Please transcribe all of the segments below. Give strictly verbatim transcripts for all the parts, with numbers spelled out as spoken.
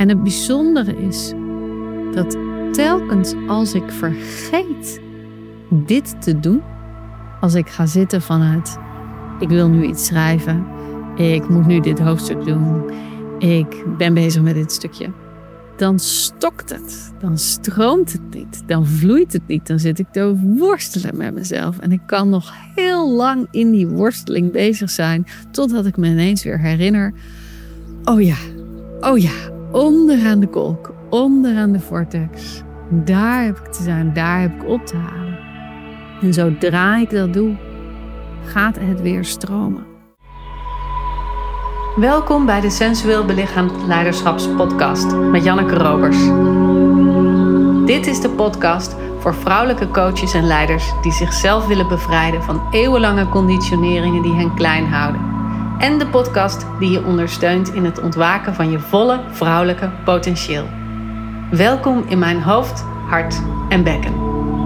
En het bijzondere is dat telkens als ik vergeet dit te doen, als ik ga zitten vanuit ik wil nu iets schrijven, ik moet nu dit hoofdstuk doen, ik ben bezig met dit stukje, dan stokt het, dan stroomt het niet, dan vloeit het niet, dan zit ik te worstelen met mezelf en ik kan nog heel lang in die worsteling bezig zijn totdat ik me ineens weer herinner, oh ja, oh ja, onderaan de kolk, onderaan de vortex, daar heb ik te zijn, daar heb ik op te halen. En zodra ik dat doe, gaat het weer stromen. Welkom bij de Sensueel Belichaamd Leiderschapspodcast met Janneke Robers. Dit is de podcast voor vrouwelijke coaches en leiders die zichzelf willen bevrijden van eeuwenlange conditioneringen die hen klein houden. En de podcast die je ondersteunt in het ontwaken van je volle vrouwelijke potentieel. Welkom in mijn hoofd, hart en bekken.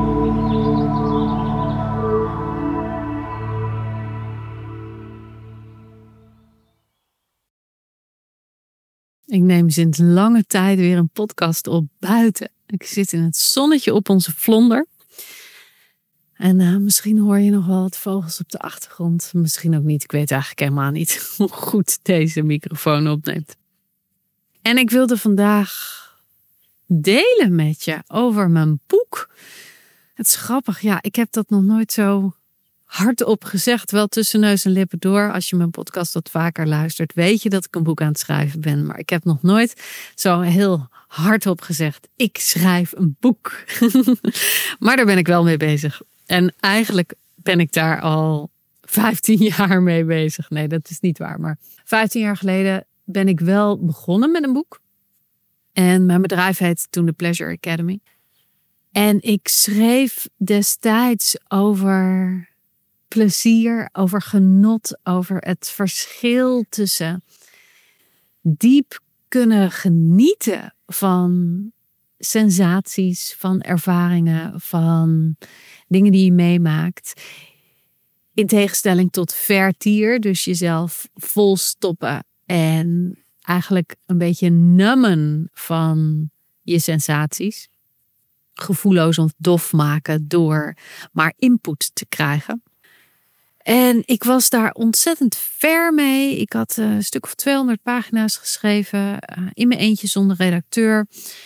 Ik neem sinds lange tijd weer een podcast op buiten. Ik zit in het zonnetje op onze vlonder. En uh, misschien hoor je nog wel wat vogels op de achtergrond. Misschien ook niet. Ik weet eigenlijk helemaal niet hoe goed deze microfoon opneemt. En ik wilde vandaag delen met je over mijn boek. Het is grappig. Ja, ik heb dat nog nooit zo hardop gezegd. Wel tussen neus en lippen door. Als je mijn podcast wat vaker luistert, weet je dat ik een boek aan het schrijven ben. Maar ik heb nog nooit zo heel hardop gezegd, ik schrijf een boek. Maar daar ben ik wel mee bezig. En eigenlijk ben ik daar al vijftien jaar mee bezig. Nee, dat is niet waar. Maar vijftien jaar geleden ben ik wel begonnen met een boek. En mijn bedrijf heet toen de Pleasure Academy. En ik schreef destijds over plezier, over genot, over het verschil tussen diep kunnen genieten van sensaties, van ervaringen, van dingen die je meemaakt. In tegenstelling tot vertier, dus jezelf volstoppen en eigenlijk een beetje nummen van je sensaties. Gevoelloos of dof maken door maar input te krijgen. En ik was daar ontzettend ver mee. Ik had een stuk of tweehonderd pagina's geschreven. In mijn eentje zonder redacteur.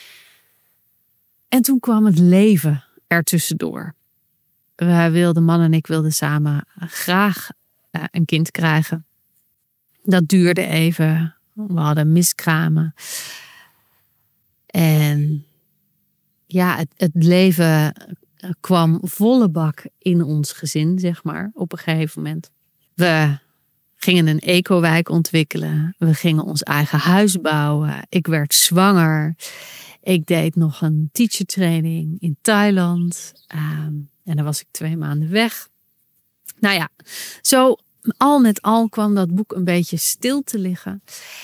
En toen kwam het leven ertussendoor. Wij wilden, man en ik wilden samen graag een kind krijgen. Dat duurde even. We hadden miskramen. En ja, het, het leven kwam volle bak in ons gezin, zeg maar, op een gegeven moment. We gingen een ecowijk ontwikkelen. We gingen ons eigen huis bouwen. Ik werd zwanger. Ik deed nog een teachertraining in Thailand. Um, en dan was ik twee maanden weg. Nou ja, zo al met al kwam dat boek een beetje stil te liggen.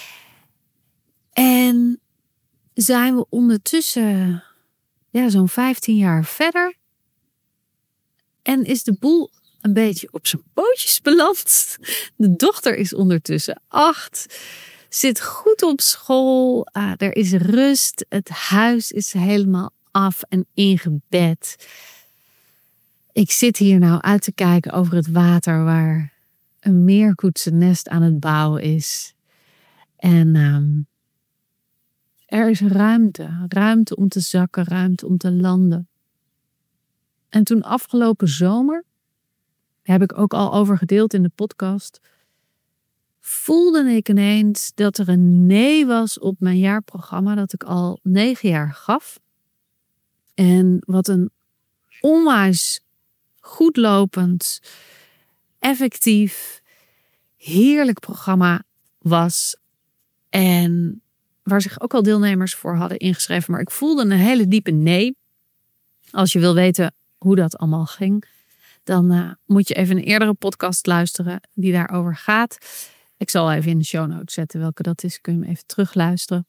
En zijn we ondertussen ja, zo'n vijftien jaar verder. En is de boel een beetje op zijn pootjes beland. De dochter is ondertussen acht. Zit goed op school. Uh, er is rust. Het huis is helemaal af en ingebed. Ik zit hier nou uit te kijken over het water waar een meerkoetsennest aan het bouwen is. En um, er is ruimte. Ruimte om te zakken, ruimte om te landen. En toen afgelopen zomer, daar heb ik ook al over gedeeld in de podcast, voelde ik ineens dat er een nee was op mijn jaarprogramma dat ik al negen jaar gaf. En wat een onwijs goedlopend, effectief, heerlijk programma was. En waar zich ook al deelnemers voor hadden ingeschreven. Maar ik voelde een hele diepe nee. Als je wil weten hoe dat allemaal ging, dan uh, moet je even een eerdere podcast luisteren die daarover gaat. Ik zal even in de show notes zetten welke dat is. Kun je hem even terugluisteren.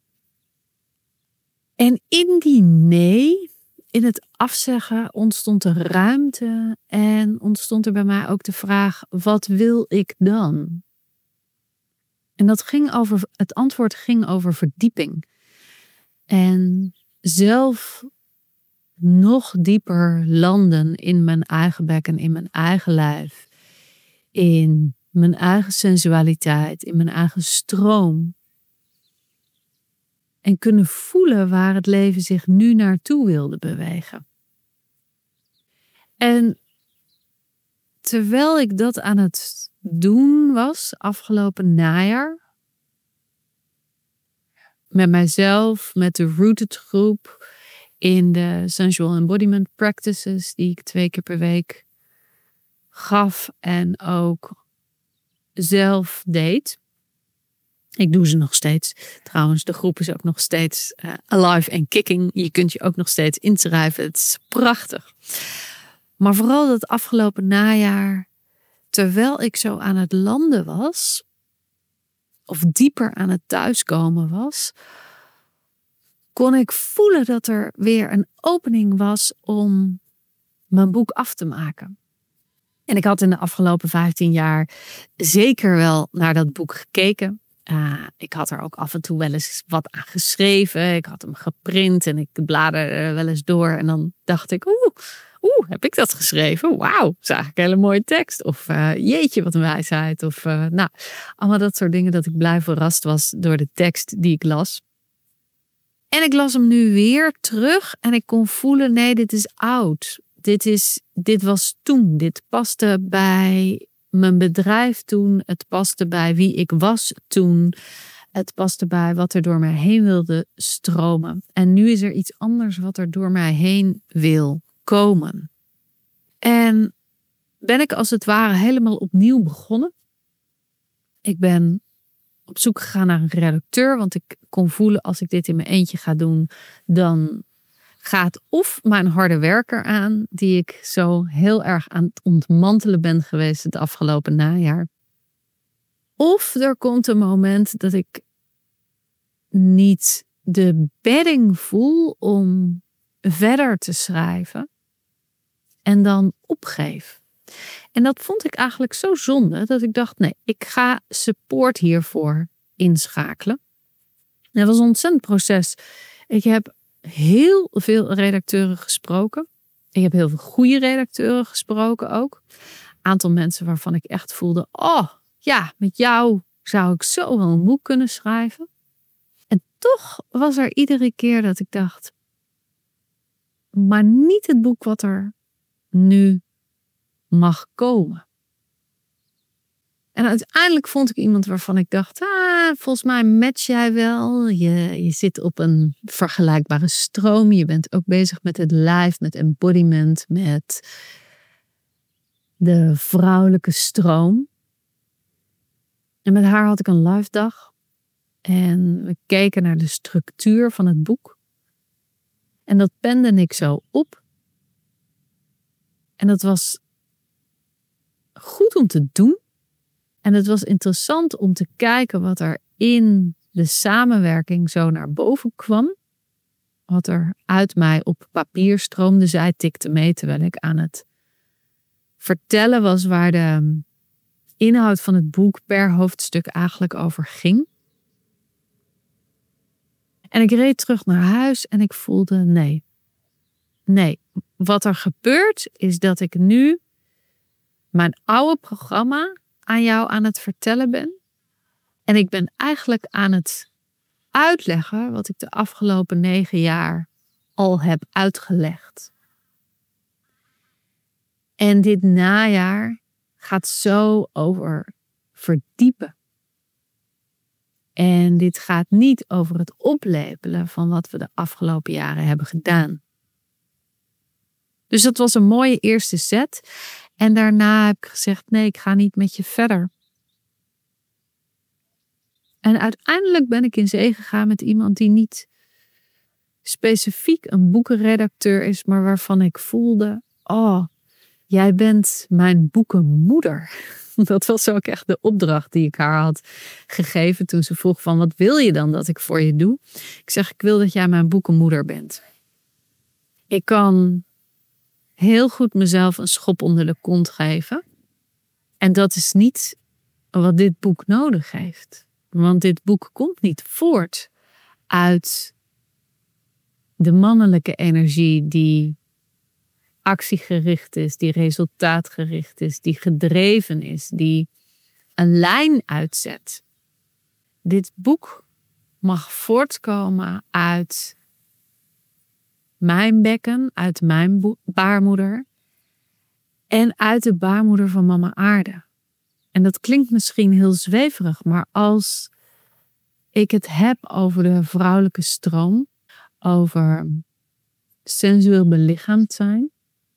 En in die nee, in het afzeggen, ontstond er ruimte en ontstond er bij mij ook de vraag, wat wil ik dan? En dat ging over, het antwoord ging over verdieping. En zelf nog dieper landen in mijn eigen bekken, in mijn eigen lijf. In mijn eigen sensualiteit, in mijn eigen stroom. En kunnen voelen waar het leven zich nu naartoe wilde bewegen. En terwijl ik dat aan het doen was, afgelopen najaar, met mijzelf, met de Rooted groep, in de Sensual Embodiment Practices, die ik twee keer per week gaf en ook zelf deed. Ik doe ze nog steeds. Trouwens, de groep is ook nog steeds uh, alive en kicking. Je kunt je ook nog steeds inschrijven. Het is prachtig. Maar vooral dat afgelopen najaar, terwijl ik zo aan het landen was, of dieper aan het thuiskomen was, kon ik voelen dat er weer een opening was om mijn boek af te maken. En ik had in de afgelopen vijftien jaar zeker wel naar dat boek gekeken. Uh, ik had er ook af en toe wel eens wat aan geschreven. Ik had hem geprint en ik bladerde er wel eens door. En dan dacht ik, oeh, oeh, heb ik dat geschreven? Wauw, dat is eigenlijk een hele mooie tekst. Of uh, jeetje, wat een wijsheid. Of uh, nou, allemaal dat soort dingen dat ik blij verrast was door de tekst die ik las. En ik las hem nu weer terug en ik kon voelen, nee, dit is oud. Dit, is, dit was toen. Dit paste bij mijn bedrijf toen. Het paste bij wie ik was toen. Het paste bij wat er door mij heen wilde stromen. En nu is er iets anders wat er door mij heen wil komen. En ben ik als het ware helemaal opnieuw begonnen. Ik ben op zoek gegaan naar een redacteur. Want ik kon voelen, als ik dit in mijn eentje ga doen, dan gaat of mijn harde werker aan, die ik zo heel erg aan het ontmantelen ben geweest het afgelopen najaar. Of er komt een moment dat ik niet de bedding voel om verder te schrijven en dan opgeef. En dat vond ik eigenlijk zo zonde dat ik dacht, nee, ik ga support hiervoor inschakelen. En dat was een ontzettend proces. Ik heb heel veel redacteuren gesproken. Ik heb heel veel goede redacteuren gesproken ook. Een aantal mensen waarvan ik echt voelde, oh ja, met jou zou ik zo wel een boek kunnen schrijven. En toch was er iedere keer dat ik dacht, maar niet het boek wat er nu mag komen. En uiteindelijk vond ik iemand waarvan ik dacht, ah, volgens mij match jij wel. Je, je zit op een vergelijkbare stroom. Je bent ook bezig met het lijf, met embodiment, met de vrouwelijke stroom. En met haar had ik een live dag. En we keken naar de structuur van het boek. En dat pende ik zo op. En dat was goed om te doen. En het was interessant om te kijken wat er in de samenwerking zo naar boven kwam. Wat er uit mij op papier stroomde. Zij tikte mee terwijl ik aan het vertellen was waar de inhoud van het boek per hoofdstuk eigenlijk over ging. En ik reed terug naar huis en ik voelde nee. Nee, wat er gebeurt is dat ik nu mijn oude programma aan jou aan het vertellen ben. En ik ben eigenlijk aan het uitleggen wat ik de afgelopen negen jaar al heb uitgelegd. En dit najaar gaat zo over verdiepen. En dit gaat niet over het oplepelen van wat we de afgelopen jaren hebben gedaan. Dus dat was een mooie eerste set. En daarna heb ik gezegd, nee, ik ga niet met je verder. En uiteindelijk ben ik in zee gegaan met iemand die niet specifiek een boekenredacteur is, maar waarvan ik voelde, oh, jij bent mijn boekenmoeder. Dat was ook echt de opdracht die ik haar had gegeven toen ze vroeg van, wat wil je dan dat ik voor je doe? Ik zeg, ik wil dat jij mijn boekenmoeder bent. Ik kan heel goed mezelf een schop onder de kont geven. En dat is niet wat dit boek nodig heeft. Want dit boek komt niet voort uit de mannelijke energie die actiegericht is, die resultaatgericht is, die gedreven is, die een lijn uitzet. Dit boek mag voortkomen uit mijn bekken, uit mijn bo- baarmoeder en uit de baarmoeder van mama aarde. En dat klinkt misschien heel zweverig, maar als ik het heb over de vrouwelijke stroom, over sensueel belichaamd zijn,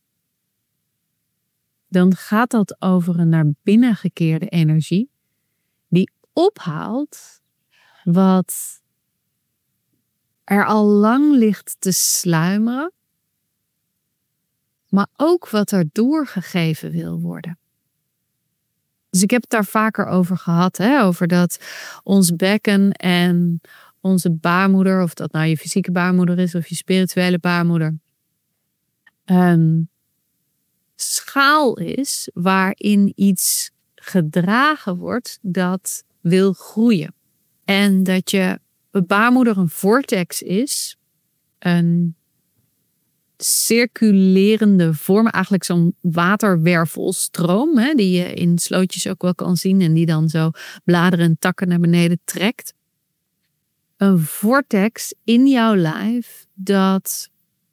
dan gaat dat over een naar binnen gekeerde energie die ophaalt wat er al lang ligt te sluimeren, maar ook wat er doorgegeven wil worden. Dus ik heb het daar vaker over gehad, hè, over dat ons bekken en onze baarmoeder, of dat nou je fysieke baarmoeder is of je spirituele baarmoeder, een schaal is waarin iets gedragen wordt dat wil groeien. En dat je baarmoeder een vortex is, een circulerende vorm, eigenlijk zo'n waterwervelstroom, hè, die je in slootjes ook wel kan zien en die dan zo bladeren en takken naar beneden trekt. Een vortex in jouw lijf dat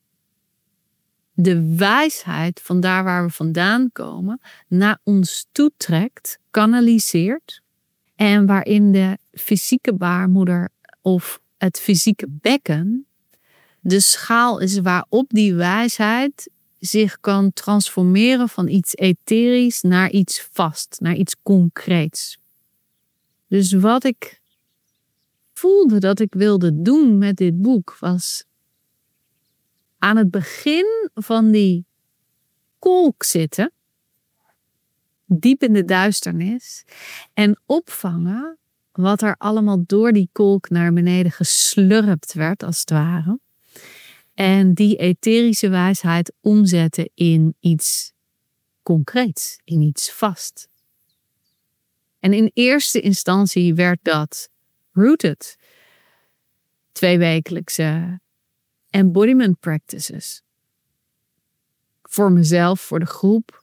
de wijsheid van daar waar we vandaan komen naar ons toe trekt, kanaliseert en waarin de fysieke baarmoeder of het fysieke bekken de schaal is waarop die wijsheid zich kan transformeren van iets etherisch naar iets vast, naar iets concreets. Dus wat ik voelde dat ik wilde doen met dit boek was aan het begin van die kolk zitten, diep in de duisternis, en opvangen wat er allemaal door die kolk naar beneden geslurpt werd, als het ware. En die etherische wijsheid omzetten in iets concreets, in iets vast. En in eerste instantie werd dat Rooted. Tweewekelijkse embodiment practices. Voor mezelf, voor de groep.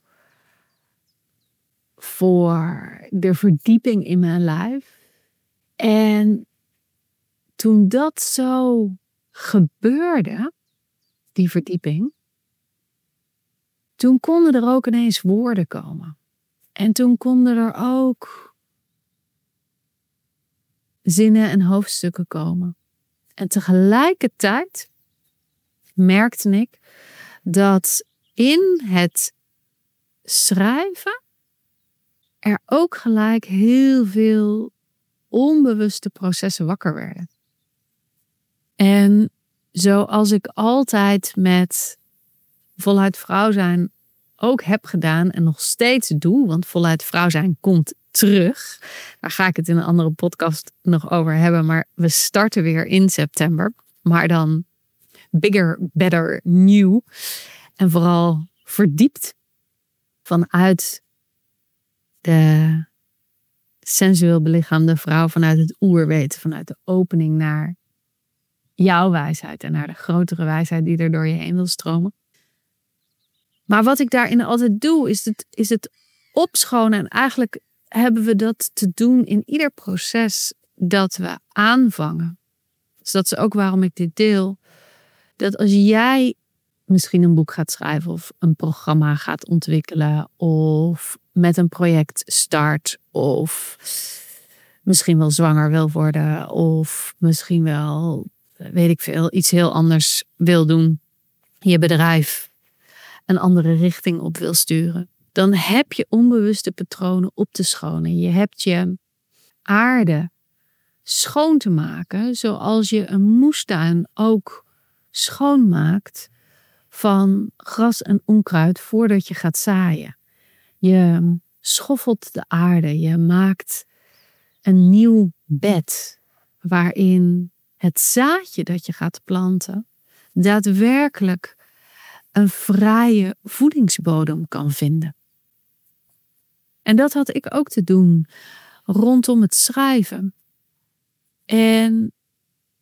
Voor de verdieping in mijn lijf. En toen dat zo gebeurde, die verdieping, toen konden er ook ineens woorden komen. En toen konden er ook zinnen en hoofdstukken komen. En tegelijkertijd merkte ik dat in het schrijven er ook gelijk heel veel onbewuste processen wakker werden. En zoals ik altijd met voluit vrouw zijn ook heb gedaan en nog steeds doe, want voluit vrouw zijn komt terug. Daar ga ik het in een andere podcast nog over hebben, maar we starten weer in september. Maar dan bigger, better, new. En vooral verdiept vanuit de sensueel belichaamde vrouw, vanuit het oerweten, vanuit de opening naar jouw wijsheid en naar de grotere wijsheid die er door je heen wil stromen. Maar wat ik daarin altijd doe, is het, is het opschonen. En eigenlijk hebben we dat te doen in ieder proces dat we aanvangen. Dus dat is ook waarom ik dit deel. Dat als jij misschien een boek gaat schrijven of een programma gaat ontwikkelen of met een project start of misschien wel zwanger wil worden of misschien wel, weet ik veel, iets heel anders wil doen. Je bedrijf een andere richting op wil sturen. Dan heb je onbewuste patronen op te schonen. Je hebt je aarde schoon te maken, zoals je een moestuin ook schoonmaakt van gras en onkruid voordat je gaat zaaien. Je schoffelt de aarde, je maakt een nieuw bed waarin het zaadje dat je gaat planten daadwerkelijk een vrije voedingsbodem kan vinden. En dat had ik ook te doen rondom het schrijven. En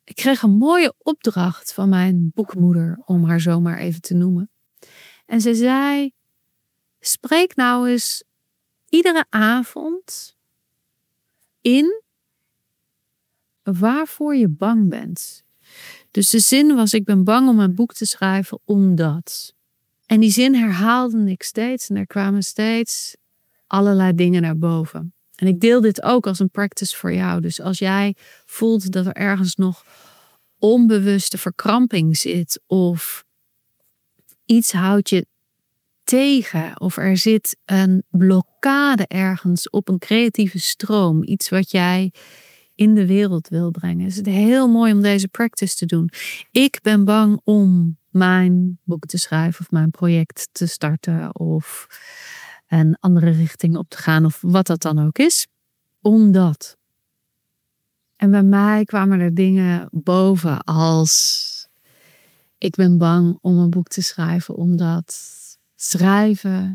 ik kreeg een mooie opdracht van mijn boekmoeder, om haar zo maar even te noemen. En ze zei, spreek nou eens iedere avond in waarvoor je bang bent. Dus de zin was, ik ben bang om een boek te schrijven omdat. En die zin herhaalde ik steeds en er kwamen steeds allerlei dingen naar boven. En ik deel dit ook als een practice voor jou. Dus als jij voelt dat er ergens nog onbewuste verkramping zit of iets houdt je tegen of er zit een blokkade ergens op een creatieve stroom, iets wat jij in de wereld wil brengen, is het heel mooi om deze practice te doen. Ik ben bang om mijn boek te schrijven of mijn project te starten of een andere richting op te gaan of wat dat dan ook is. Omdat. En bij mij kwamen er dingen boven als ik ben bang om een boek te schrijven omdat schrijven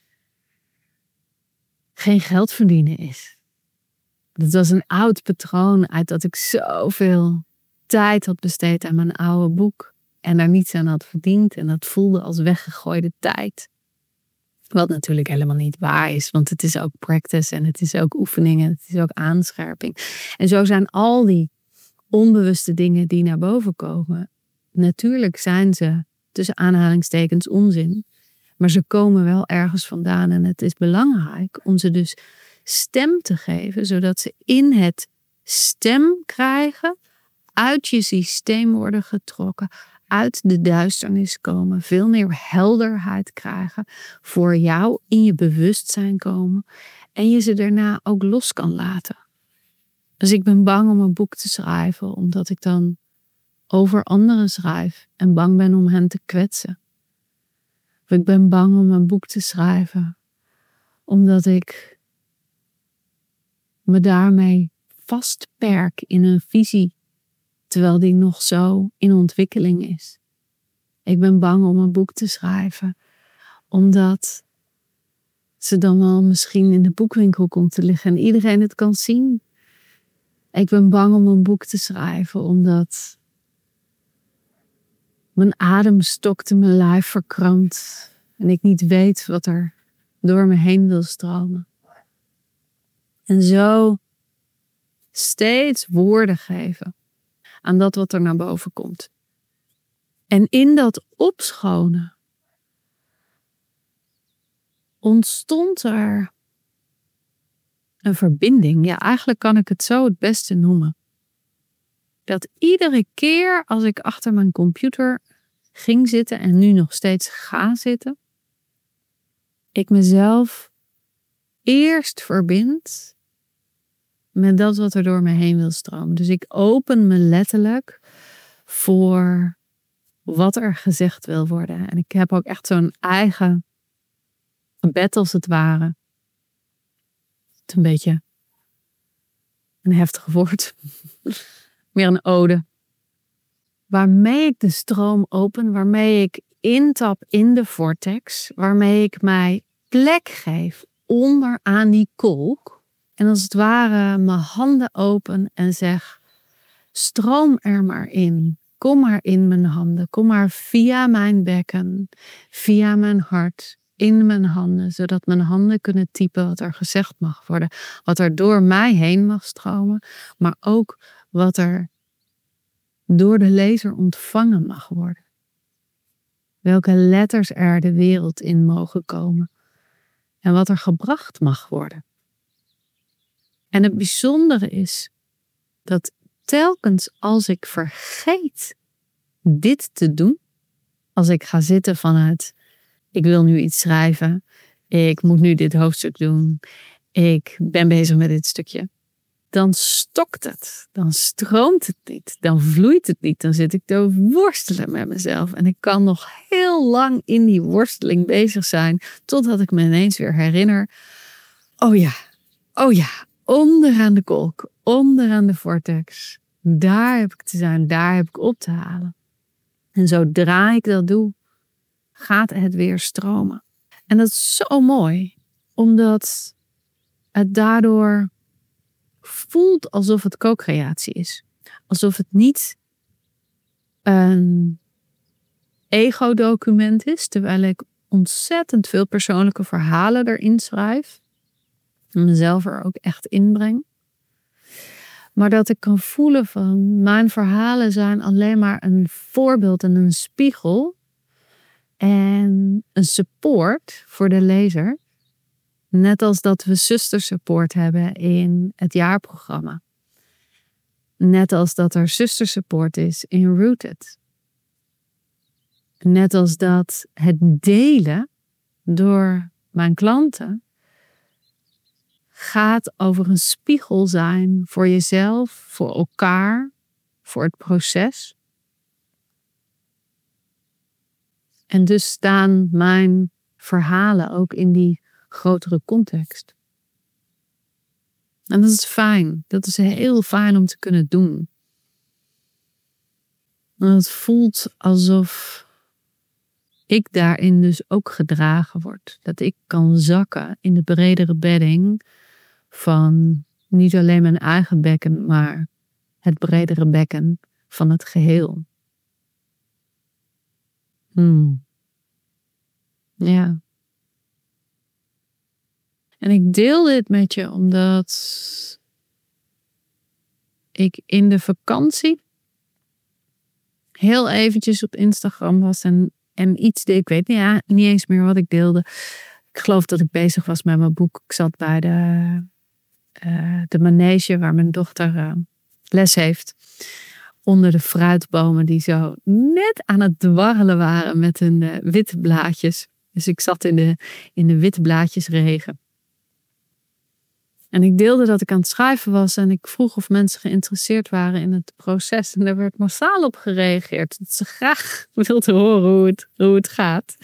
geen geld verdienen is. Dat was een oud patroon uit dat ik zoveel tijd had besteed aan mijn oude boek en daar niets aan had verdiend en dat voelde als weggegooide tijd. Wat natuurlijk helemaal niet waar is, want het is ook practice en het is ook oefening en het is ook aanscherping. En zo zijn al die onbewuste dingen die naar boven komen, natuurlijk zijn ze tussen aanhalingstekens onzin, maar ze komen wel ergens vandaan en het is belangrijk om ze dus stem te geven, zodat ze in het stem krijgen, uit je systeem worden getrokken, uit de duisternis komen, veel meer helderheid krijgen, voor jou in je bewustzijn komen en je ze daarna ook los kan laten. Dus ik ben bang om een boek te schrijven, omdat ik dan over anderen schrijf en bang ben om hen te kwetsen. Of ik ben bang om een boek te schrijven, omdat ik me daarmee vastperk in een visie, terwijl die nog zo in ontwikkeling is. Ik ben bang om een boek te schrijven, omdat ze dan wel misschien in de boekwinkel komt te liggen en iedereen het kan zien. Ik ben bang om een boek te schrijven, omdat mijn adem stokt en mijn lijf verkrampt en ik niet weet wat er door me heen wil stromen. En zo steeds woorden geven aan dat wat er naar boven komt. En in dat opschonen ontstond er een verbinding. Ja, eigenlijk kan ik het zo het beste noemen. Dat iedere keer als ik achter mijn computer ging zitten en nu nog steeds ga zitten, ik mezelf eerst verbind met dat wat er door me heen wil stromen. Dus ik open me letterlijk voor wat er gezegd wil worden. En ik heb ook echt zo'n eigen gebed als het ware. Het is een beetje een heftig woord. Meer een ode. Waarmee ik de stroom open, waarmee ik intap in de vortex, waarmee ik mij plek geef onderaan die kolk. En als het ware mijn handen open en zeg, stroom er maar in. Kom maar in mijn handen. Kom maar via mijn bekken, via mijn hart, in mijn handen. Zodat mijn handen kunnen typen wat er gezegd mag worden. Wat er door mij heen mag stromen. Maar ook wat er door de lezer ontvangen mag worden. Welke letters er de wereld in mogen komen. En wat er gebracht mag worden. En het bijzondere is dat telkens als ik vergeet dit te doen, als ik ga zitten vanuit, ik wil nu iets schrijven, ik moet nu dit hoofdstuk doen, ik ben bezig met dit stukje, dan stokt het, dan stroomt het niet, dan vloeit het niet, dan zit ik te worstelen met mezelf en ik kan nog heel lang in die worsteling bezig zijn, totdat ik me ineens weer herinner, oh ja, oh ja, onderaan de kolk, onderaan de vortex, daar heb ik te zijn, daar heb ik op te halen. En zodra ik dat doe, gaat het weer stromen. En dat is zo mooi, omdat het daardoor voelt alsof het co-creatie is. Alsof het niet een ego-document is, terwijl ik ontzettend veel persoonlijke verhalen erin schrijf. En mezelf er ook echt inbreng. Maar dat ik kan voelen van mijn verhalen zijn alleen maar een voorbeeld en een spiegel. En een support voor de lezer. Net als dat we zustersupport hebben in het jaarprogramma. Net als dat er zustersupport is in Rooted. Net als dat het delen door mijn klanten gaat over een spiegel zijn voor jezelf, voor elkaar, voor het proces. En dus staan mijn verhalen ook in die grotere context. En dat is fijn. Dat is heel fijn om te kunnen doen. En het voelt alsof ik daarin dus ook gedragen word. Dat ik kan zakken in de bredere bedding van niet alleen mijn eigen bekken, maar het bredere bekken van het geheel. Hmm. Ja. En ik deel dit met je omdat ik in de vakantie heel eventjes op Instagram was en, en iets deed. Ik weet niet, ja, niet eens meer wat ik deelde. Ik geloof dat ik bezig was met mijn boek. Ik zat bij de, uh, de manege waar mijn dochter uh, les heeft. Onder de fruitbomen die zo net aan het dwarrelen waren met hun uh, witte blaadjes. Dus ik zat in de, in de witte blaadjesregen. En ik deelde dat ik aan het schrijven was en ik vroeg of mensen geïnteresseerd waren in het proces. En daar werd massaal op gereageerd. Dat ze graag wilden horen hoe het, hoe het gaat.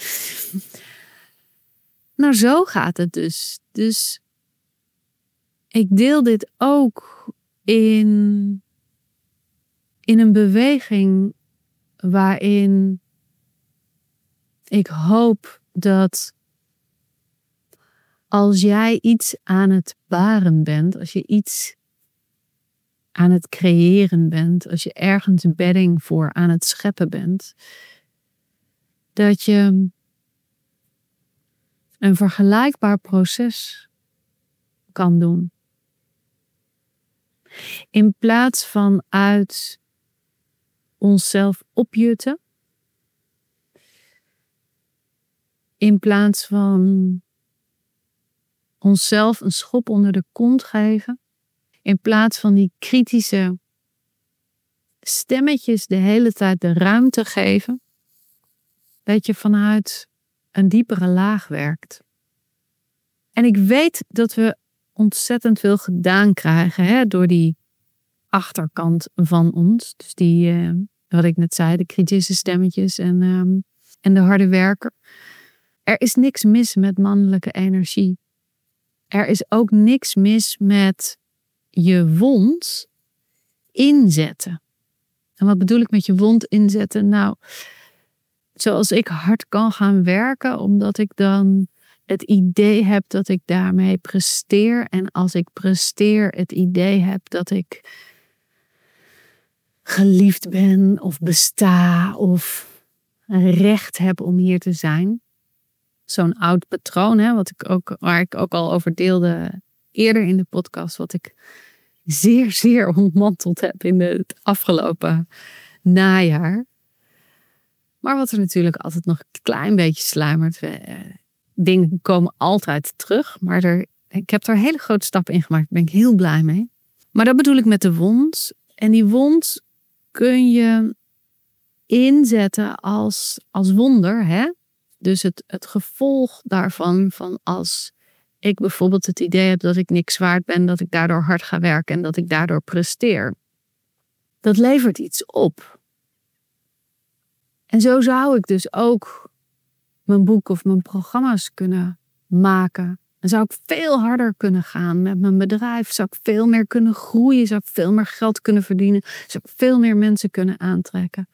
Nou, zo gaat het dus. Dus ik deel dit ook in, in een beweging waarin ik hoop dat als jij iets aan het baren bent, als je iets aan het creëren bent, als je ergens bedding voor aan het scheppen bent, dat je een vergelijkbaar proces kan doen. In plaats van uit onszelf opjutten, in plaats van onszelf een schop onder de kont geven. In plaats van die kritische stemmetjes de hele tijd de ruimte geven. Dat je vanuit een diepere laag werkt. En ik weet dat we ontzettend veel gedaan krijgen. Hè, door die achterkant van ons. Dus die, uh, wat ik net zei, de kritische stemmetjes en, um, en de harde werker. Er is niks mis met mannelijke energie. Er is ook niks mis met je wond inzetten. En wat bedoel ik met je wond inzetten? Nou, zoals ik hard kan gaan werken, omdat ik dan het idee heb dat ik daarmee presteer. En als ik presteer, het idee heb dat ik geliefd ben of besta of een recht heb om hier te zijn. Zo'n oud patroon, hè, wat ik ook, waar ik ook al over deelde eerder in de podcast, wat ik zeer, zeer ontmanteld heb in het afgelopen najaar. Maar wat er natuurlijk altijd nog een klein beetje sluimert. Dingen komen altijd terug, maar er, ik heb er hele grote stappen in gemaakt. Daar ben ik heel blij mee. Maar dat bedoel ik met de wond. En die wond kun je inzetten als, als wonder, hè? Dus het, het gevolg daarvan, van als ik bijvoorbeeld het idee heb dat ik niks waard ben, dat ik daardoor hard ga werken en dat ik daardoor presteer. Dat levert iets op. En zo zou ik dus ook mijn boek of mijn programma's kunnen maken. En zou ik veel harder kunnen gaan met mijn bedrijf. Zou ik veel meer kunnen groeien. Zou ik veel meer geld kunnen verdienen. Zou ik veel meer mensen kunnen aantrekken.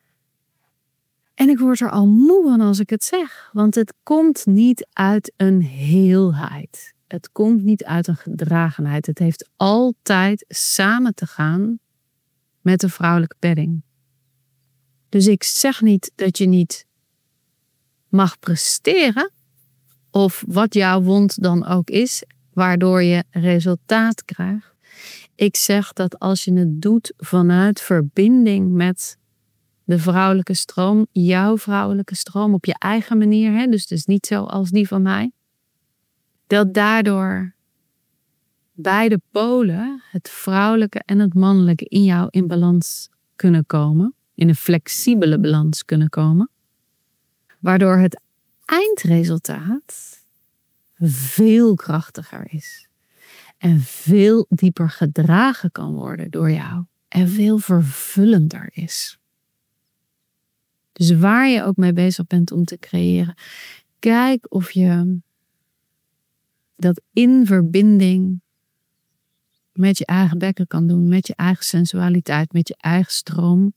En ik word er al moe van als ik het zeg. Want het komt niet uit een heelheid. Het komt niet uit een gedragenheid. Het heeft altijd samen te gaan met de vrouwelijke bedding. Dus ik zeg niet dat je niet mag presteren, of wat jouw wond dan ook is, waardoor je resultaat krijgt. Ik zeg dat als je het doet vanuit verbinding met de vrouwelijke stroom, jouw vrouwelijke stroom op je eigen manier, hè, dus dus niet zoals die van mij, dat daardoor beide polen, het vrouwelijke en het mannelijke, in jou in balans kunnen komen, in een flexibele balans kunnen komen, waardoor het eindresultaat veel krachtiger is en veel dieper gedragen kan worden door jou en veel vervullender is. Dus waar je ook mee bezig bent om te creëren, kijk of je dat in verbinding met je eigen bekken kan doen, met je eigen sensualiteit, met je eigen stroom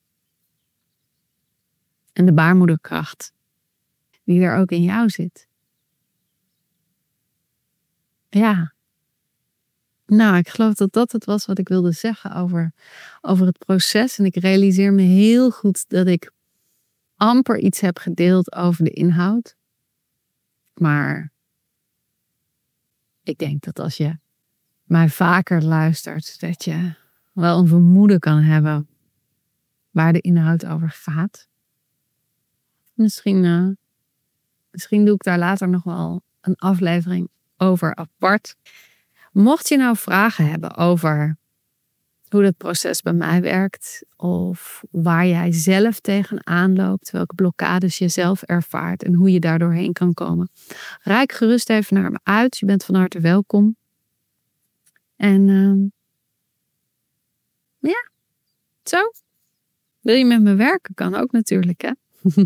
en de baarmoederkracht die er ook in jou zit. Ja. Nou, ik geloof dat dat het was wat ik wilde zeggen over, over het proces. En ik realiseer me heel goed dat ik amper iets heb gedeeld over de inhoud. Maar ik denk dat als je mij vaker luistert, dat je wel een vermoeden kan hebben waar de inhoud over gaat. Misschien, uh, misschien doe ik daar later nog wel een aflevering over apart. Mocht je nou vragen hebben over hoe dat proces bij mij werkt, of waar jij zelf tegenaan loopt, welke blokkades je zelf ervaart en hoe je daar doorheen kan komen, reik gerust even naar me uit. Je bent van harte welkom. En uh, ja, zo. Wil je met me werken? Kan ook natuurlijk, hè?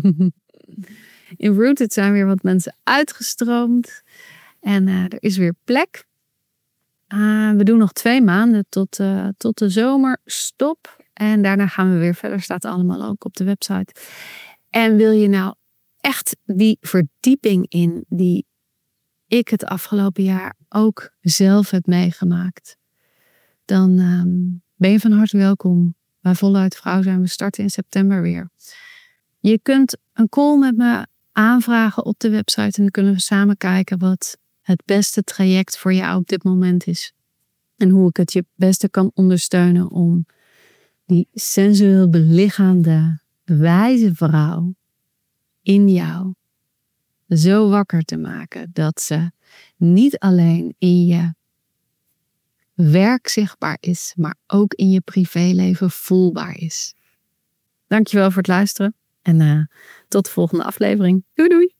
In Rooted zijn weer wat mensen uitgestroomd. En uh, er is weer plek. Uh, we doen nog twee maanden tot, uh, tot de zomerstop. En daarna gaan we weer verder. Staat allemaal ook op de website. En wil je nou echt die verdieping in die ik het afgelopen jaar ook zelf heb meegemaakt, dan um, ben je van harte welkom bij Voluit Vrouw zijn. We starten in september weer. Je kunt een call met me aanvragen op de website en dan kunnen we samen kijken wat het beste traject voor jou op dit moment is. En hoe ik het je het beste kan ondersteunen om die sensueel belichaamde, wijze vrouw in jou zo wakker te maken dat ze niet alleen in je werk zichtbaar is, maar ook in je privéleven voelbaar is. Dankjewel voor het luisteren en uh, tot de volgende aflevering. Doei doei!